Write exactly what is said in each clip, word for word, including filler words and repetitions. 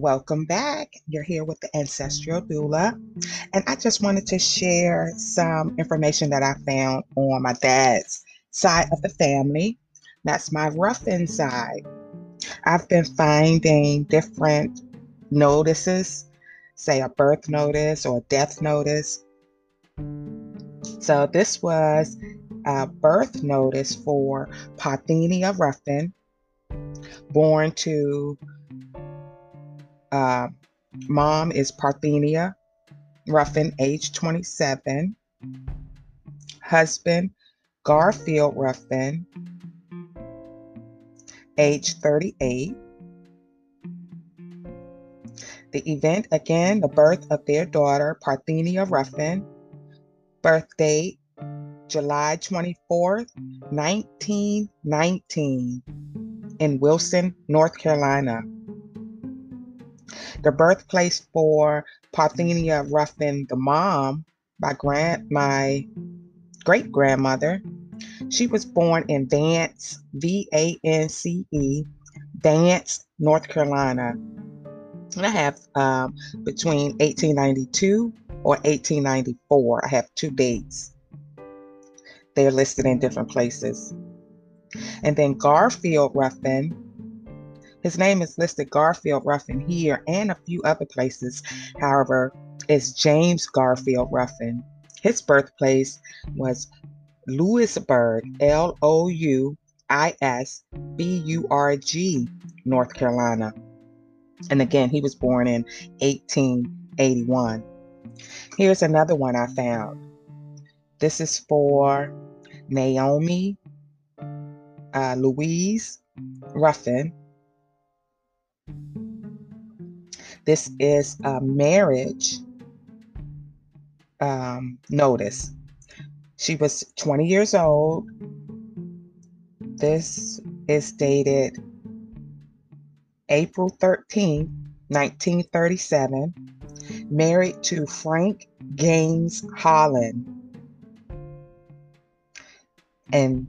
Welcome back. You're here with the Ancestral Doula, and I just wanted to share some information that I found on my dad's side of the family. That's my Ruffin side. I've been finding different notices, say a birth notice or a death notice. So this was a birth notice for Parthenia Ruffin, born to uh, mom is Parthenia Ruffin, age twenty-seven. Husband, Garfield Ruffin, age thirty-eight. The event, again, the birth of their daughter, Parthenia Ruffin. Birth date, July twenty-fourth, nineteen nineteen, in Wilson, North Carolina. The birthplace for Parthenia Ruffin, the mom, my grand, my great grandmother, she was born in Vance, V A N C E, Vance, North Carolina. And I have um, between eighteen ninety-two or eighteen ninety-four. I have two dates. They're listed in different places. And then Garfield Ruffin, his name is listed Garfield Ruffin here and a few other places. However, it's James Garfield Ruffin. His birthplace was Louisburg, L O U I S B U R G, North Carolina. And again, he was born in eighteen eighty-one. Here's another one I found. This is for Naomi uh, Louise Ruffin. This is a marriage um, notice. She was twenty years old. This is dated April thirteenth, nineteen thirty-seven. Married to Frank Gaines Holland. And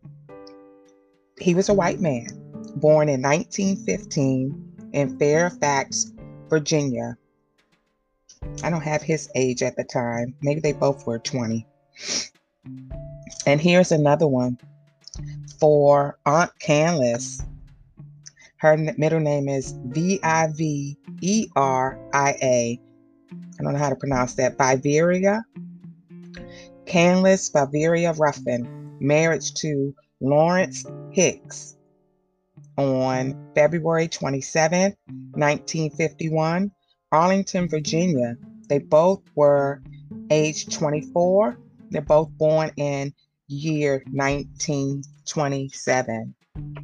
he was a white man, born in nineteen fifteen in Fairfax, Virginia. I don't have his age at the time. Maybe they both were twenty. And here's another one for Aunt Canlis. Her middle name is V I V E R I A. I don't know how to pronounce that. Viveria. Canlis Viveria Ruffin. Marriage to Lawrence Hicks on February twenty-seventh, nineteen fifty-one. Arlington, Virginia. They both were age twenty-four. They're both born in year nineteen twenty-seven.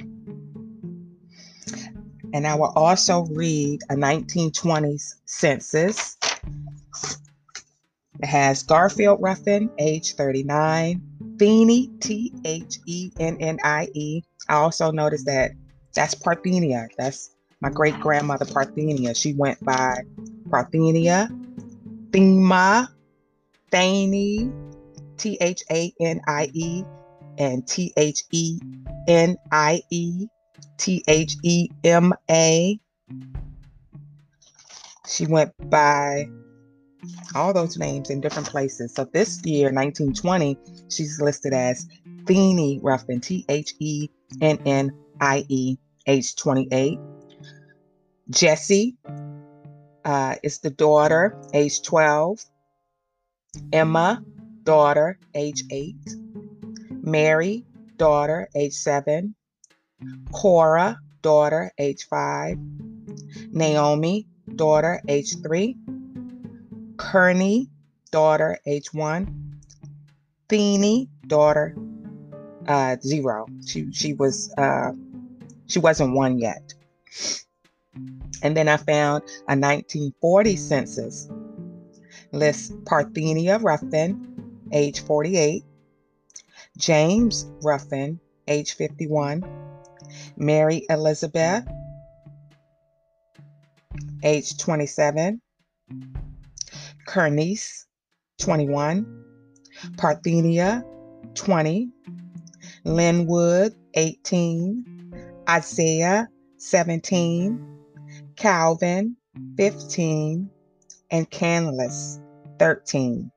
And I will also read a nineteen twenties census. It has Garfield Ruffin, age thirty-nine. Thenie, T H E N N I E. I also noticed that that's Parthenia. That's my great grandmother Parthenia. She went by Parthenia, Thema, Thanie, T H A N I E, and T H E N I E, T H E M A. She went by all those names in different places. So this year, nineteen twenty, she's listed as Thenie Ruffin, T H E N N I E, age twenty-eight. Jessie uh, is the daughter, age twelve. Emma, daughter, age eight. Mary, daughter, age seven. Cora, daughter, age five. Naomi, daughter, age three. Kearney, daughter, age one. Thenie, daughter, uh, zero. She she was uh, she wasn't one yet. And then I found a nineteen forty census. Lists Parthenia Ruffin, age forty-eight. James Ruffin, age fifty-one. Mary Elizabeth, age twenty-seven. Kernice, twenty-one. Parthenia, twenty. Linwood, eighteen. Isaiah, seventeen. Calvin, fifteen, and Canlis, thirteen.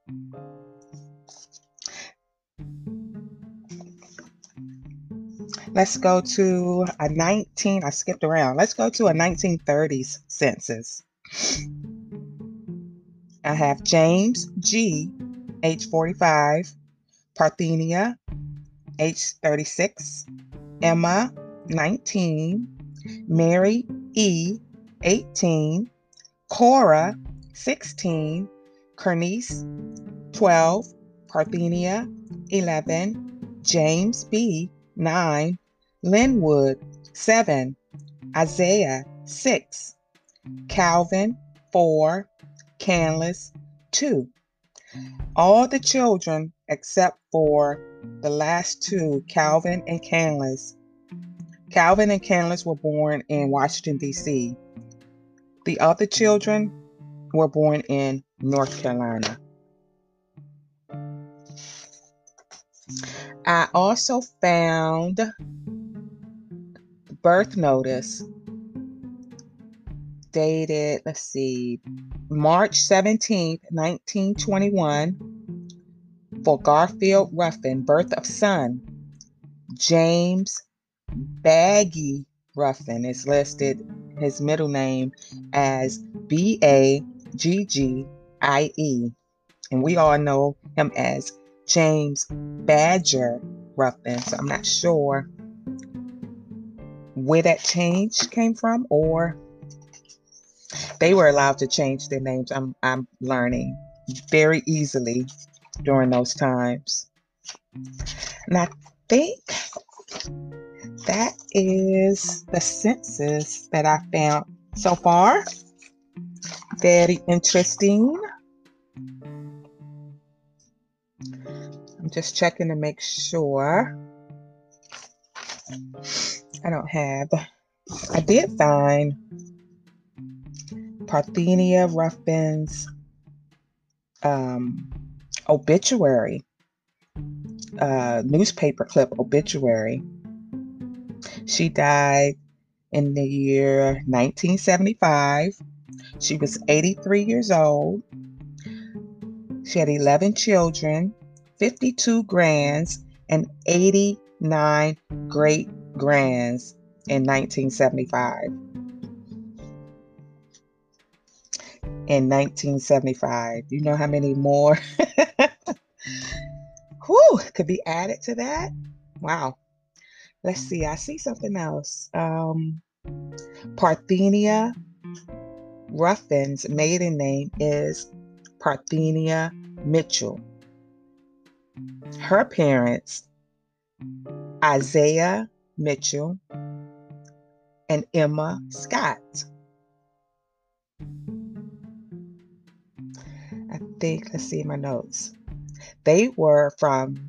Let's go to a nineteen, I skipped around. Let's go to a nineteen thirties census. I have James G, age forty-five, Parthenia, age thirty-six, Emma, nineteen, Mary E, eighteen, Cora, sixteen, Kernice, twelve, Parthenia, eleven, James B, nine, Linwood, seven, Isaiah, six, Calvin, four, Canlis, two. All the children except for the last two, Calvin and Canlis. Calvin and Canlis were born in Washington, D C. The other children were born in North Carolina. I also found birth notice dated, let's see, March seventeenth, nineteen twenty-one, for Garfield Ruffin, birth of son. James Baggie Ruffin is listed, his middle name, as B A G G I E. And we all know him as James Badger Ruffin. So I'm not sure where that change came from, or they were allowed to change their names. I'm I'm learning very easily during those times. And I think that is the census that I found so far. Very interesting. I'm just checking to make sure I don't have. I did find Parthenia Ruffin's um, obituary, uh, newspaper clip obituary. She died in the year nineteen seventy-five. She was eighty-three years old. She had eleven children, fifty-two grands, and eighty-nine great grands in nineteen seventy-five. In nineteen seventy-five. Do you know how many more whew, could be added to that? Wow. Let's see. I see something else. Um, Parthenia Ruffin's maiden name is Parthenia Mitchell. Her parents, Isaiah Mitchell and Emma Scott. I think, let's see my notes. They were from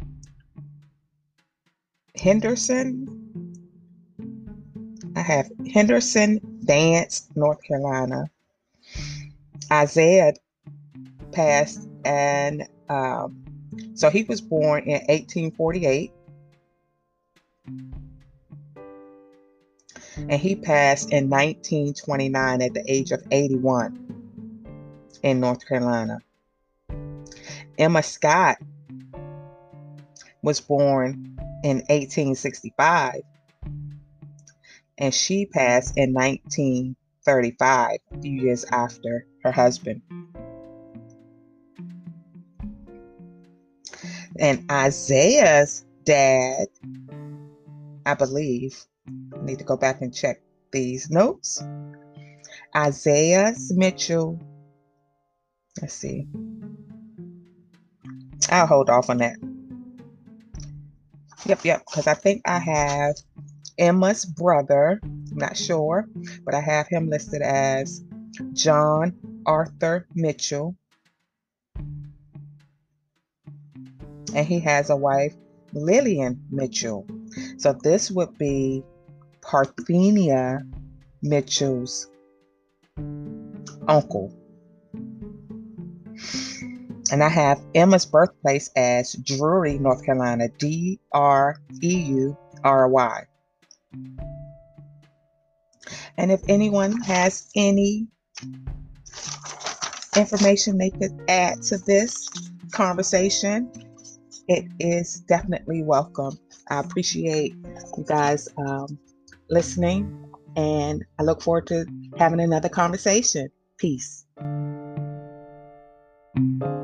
Henderson. I have Henderson, Vance, North Carolina. Isaiah passed, and um, so he was born in eighteen forty-eight. And he passed in nineteen twenty-nine at the age of eighty-one in North Carolina. Emma Scott was born in eighteen sixty-five, and she passed in nineteen thirty-five, a few years after her husband. And Isaiah's dad, I believe, I need to go back and check these notes. Isaiah Mitchell, let's see. I'll hold off on that. Yep, yep, because I think I have Emma's brother, I'm not sure, but I have him listed as John Arthur Mitchell. And he has a wife, Lillian Mitchell. So this would be Parthenia Mitchell's uncle. And I have Emma's birthplace as Drury, North Carolina, D R E U R Y. And if anyone has any information they could add to this conversation, it is definitely welcome. I appreciate you guys um, listening, and I look forward to having another conversation. Peace.